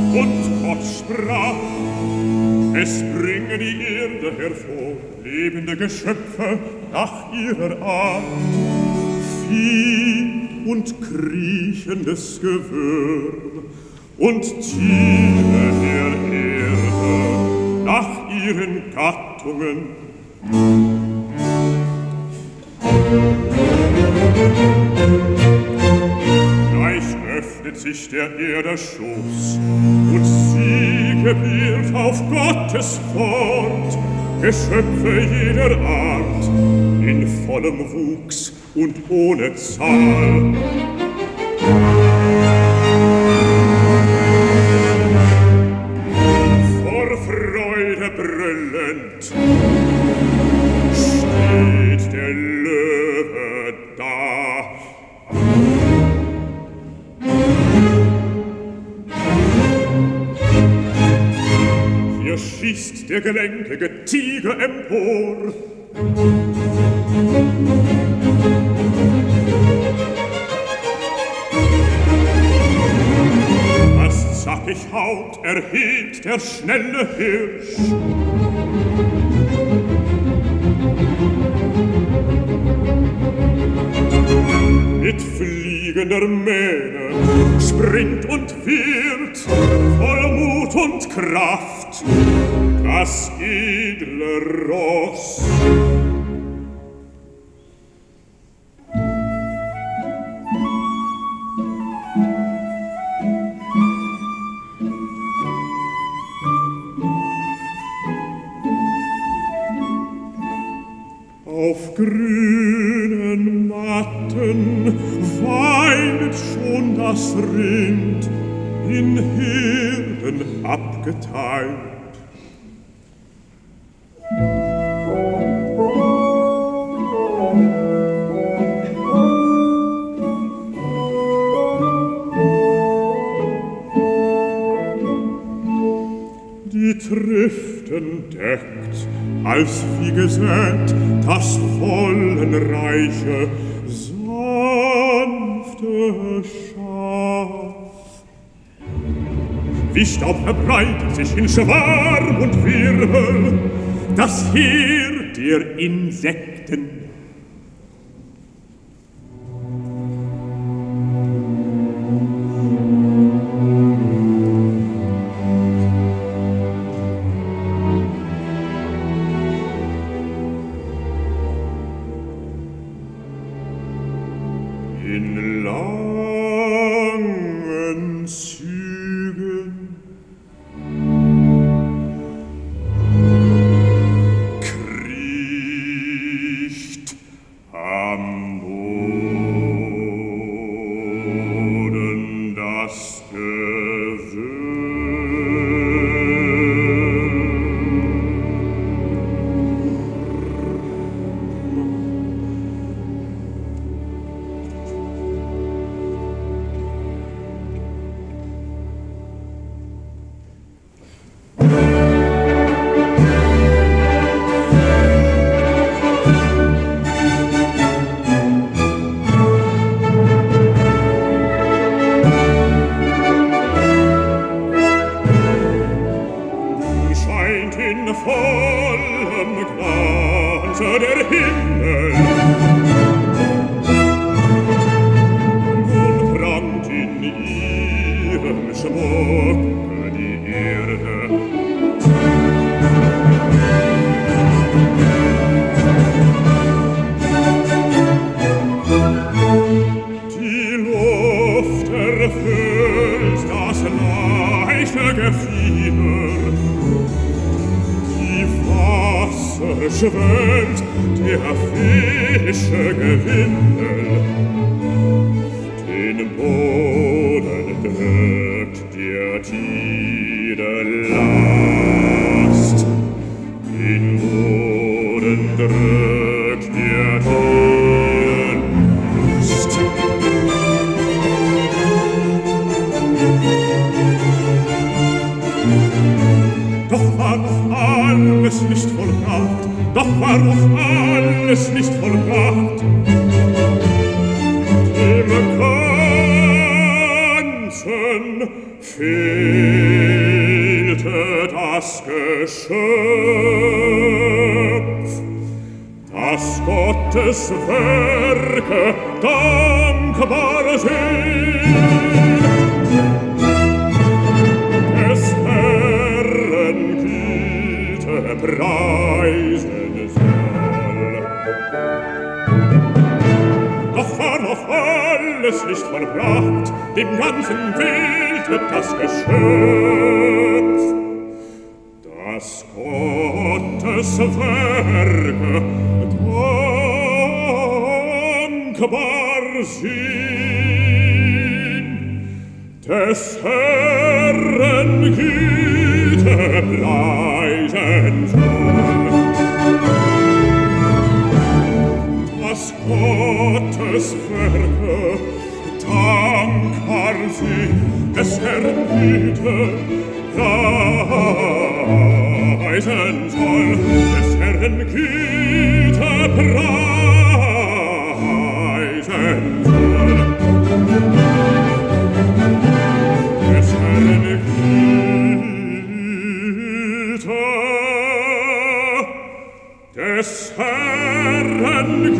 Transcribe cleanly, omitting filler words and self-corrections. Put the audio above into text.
Und Gott sprach, es bringe die Erde hervor, lebende Geschöpfe nach ihrer Art, Vieh und kriechendes Gewürm und Tiere der Erde nach ihren Gattungen. Gleich öffnet sich der Erde Schoß und sie gebiert auf Gottes Wort Geschöpfe jeder Art in vollem Wuchs und ohne Zahl. Vor Freude brüllend steht der Löwe da. Hier schießt der gelenkige Tiger empor. Das zackig Haut erhebt der schnelle Hirsch. Mit fliegender Mähne springt und wird voll Mut und Kraft das edle Ross. Auf grünen Matten weinet schon das Rind, in Herden abgeteilt. Die Triften deckt, als wie gesät, das vollenreiche, sanfte Schaf. Wie Staub verbreitet sich in Schwarm und Wirbel das Heer der Insekten. In langen Zügen kriecht am Boden das Gewürm. In vollem Glanze der Himmel und prangt in ihrem Schmucke die Erde. Die Luft erfüllt das leichte Gefieder, schwellt der Fische Gewindel, den Boden drückt der Tiere Last, den Boden drückt der Tiere Last. Doch war noch alles nicht vollbracht, doch war noch alles nicht vollbracht. Im ganzen Fehler das Geschöpf, das Gottes Werke dankbar sind, des Herren Güte preisen soll. Doch war noch alles nicht vollbracht, dem ganzen Wild wird das Geschöpf, das Gottes Werke dankbar sind, des Herren Güte preisen soll. Das Gottes Werke dankbar sind, des Herren Güte preisen soll, des Herren Güte preisen soll, des Herren Güte, des Herren Güte